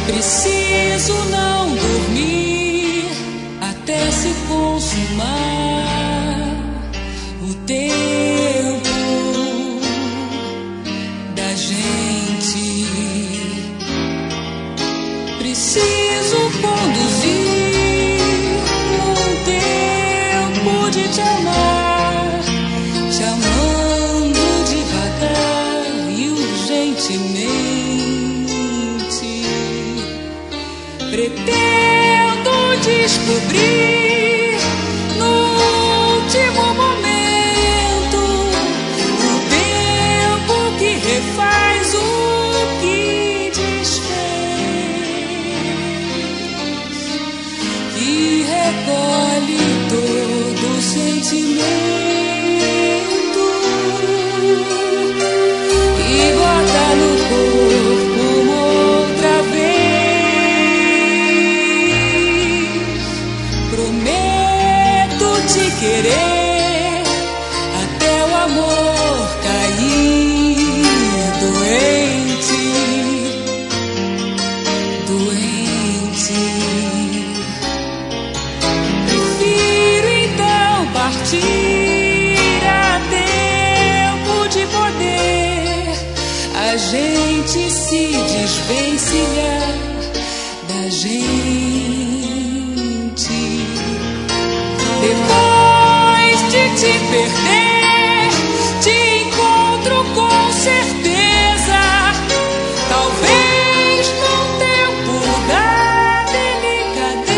Preciso não dormir até se consumar o tempo da gente. Preciso conduzir um tempo de te amar, te amando devagar e urgentemente. Pretendo descobrir no último momento o tempo que refaz o que desfez, que recolhe todo o sentimento e guarda no corpo uma outra vez. Prometo te querer até o amor cair doente, doente. Prefiro então partir a tempo de poder a gente se desvencilhar da gente. Depois de te perder, te encontro com certeza, talvez no tempo da delicadeza,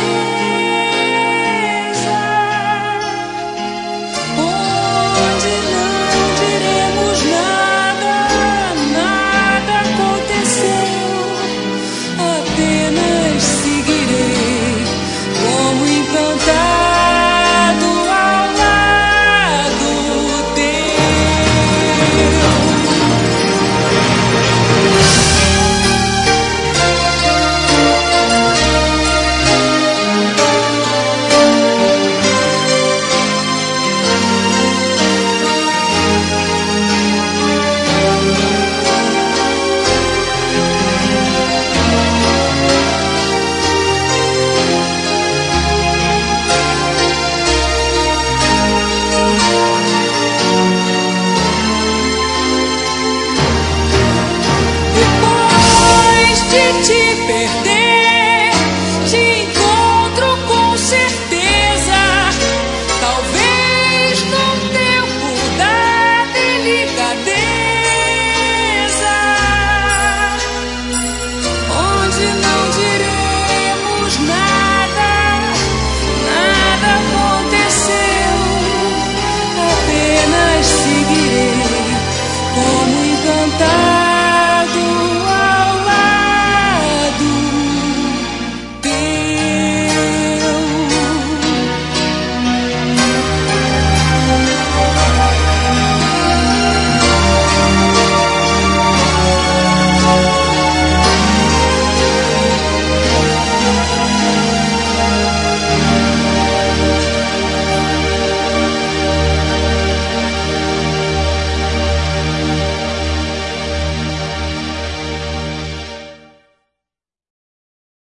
onde não diremos nada, nada aconteceu, apenas seguirei como encantado. Te perder.